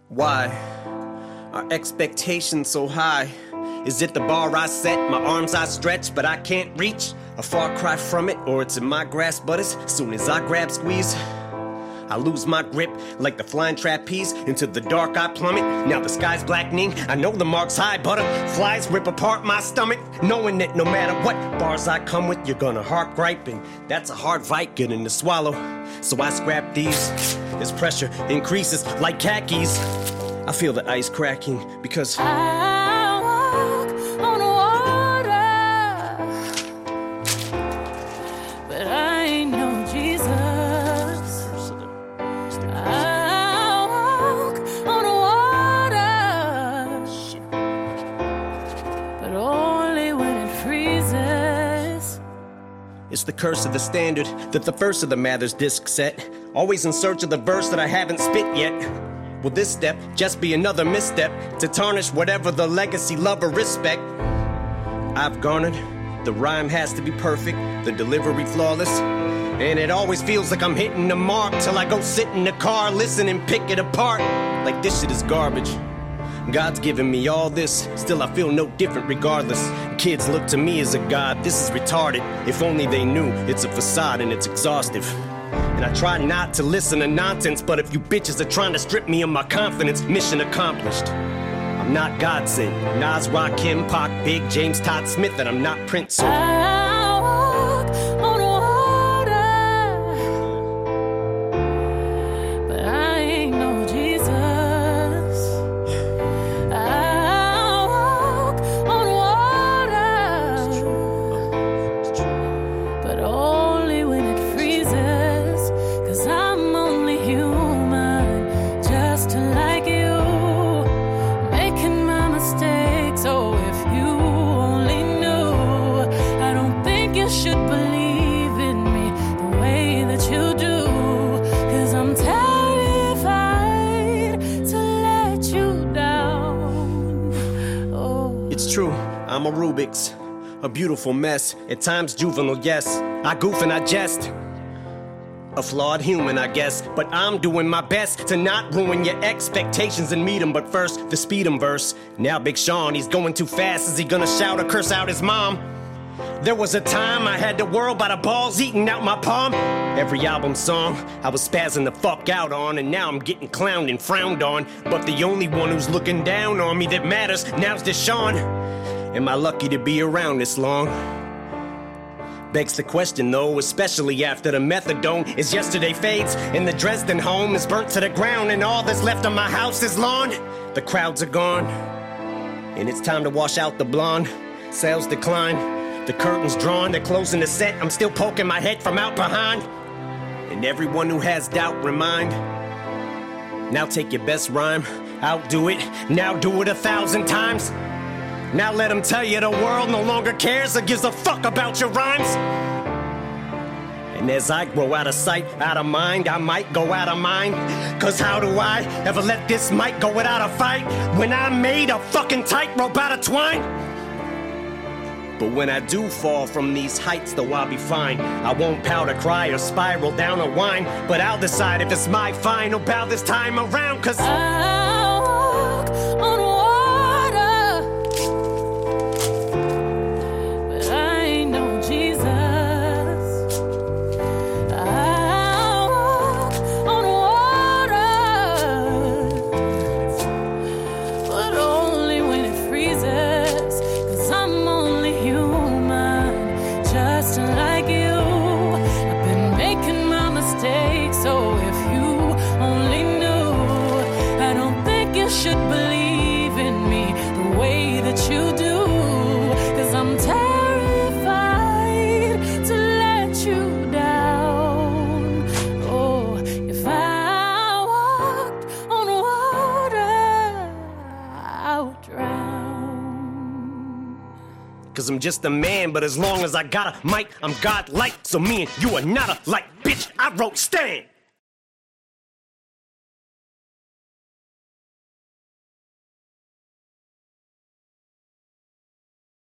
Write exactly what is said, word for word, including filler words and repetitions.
Why are expectations so high? Is it the bar I set, my arms I stretch, but I can't reach? A far cry from it, or it's in my grasp, but as soon as I grab, squeeze, I lose my grip like the flying trapeze. Into the dark I plummet, now the sky's blackening. I know the mark's high, butterflies rip apart my stomach, knowing that no matter what bars I come with, you're gonna heart griping. That's a hard fight getting to swallow, so I scrap these. This pressure increases like khakis. I feel the ice cracking because I walk on water, but I ain't no Jesus. I walk on water, but only when it freezes. it's the curse of the standard that the first of the Mathers disc set. Always in search of the verse that I haven't spit yet. Will this step just be another misstep to tarnish whatever the legacy, love, or respect I've garnered? The rhyme has to be perfect, the delivery flawless, and it always feels like I'm hitting the mark till I go sit in the car, listen and pick it apart like this shit is garbage. God's given me all this, still I feel no different regardless. Kids look to me as a god, this is retarded. If only they knew it's a facade and it's exhaustive. And I try not to listen to nonsense, but if you bitches are trying to strip me of my confidence, mission accomplished. I'm not God sent, Nas, Rakim, Pac, Big, James, Todd Smith, and I'm not Prince. So I walk on water, but I ain't no Jesus. I walk on water, but only when it freezes. 'Cause I'm only human, just like you, making my mistakes. Oh, if you only knew, I don't think you should believe in me the way that you do. 'Cause I'm terrified to let you down. Oh. it's true, I'm a Rubik's, a beautiful mess, at times juvenile, yes. I goof and I jest. A flawed human, I guess, but I'm doing my best to not ruin your expectations and meet 'em. But first, the speed 'em verse. Now Big Sean, he's going too fast. Is he gonna shout or curse out his mom? There was a time I had the world by the balls eating out my palm. Every album song I was spazzing the fuck out on, and now I'm getting clowned and frowned on. But the only one who's looking down on me that matters now's Deshaun. Am I lucky to be around this long? Begs the question though, especially after the methadone is yesterday fades and the Dresden home is burnt to the ground and all that's left of my house is lawn. The crowds are gone and it's time to wash out the blonde. Sales decline, the curtains drawn, they're closing the set. I'm still poking my head from out behind, and everyone who has doubt remind, now take your best rhyme, outdo it, now do it a thousand times. Now let them tell you the world no longer cares or gives a fuck about your rhymes. And as I grow out of sight, out of mind, I might go out of mind. 'Cause how do I ever let this mic go without a fight when I made a fucking tightrope out of twine? But when I do fall from these heights, though I'll be fine. I won't powder cry or spiral down a whine, but I'll decide if it's my final bow this time around. 'Cause I walk on water, like you. I've been making my mistakes, so if you only knew, I don't think you should believe in me the way that you do. 'Cause I'm terrified to let you down. Oh, if I walked on water, I would drown. 'Cause I'm just a man, but as long as I got a mic, I'm godlike. So me and you are not alike, bitch. I wrote Stan.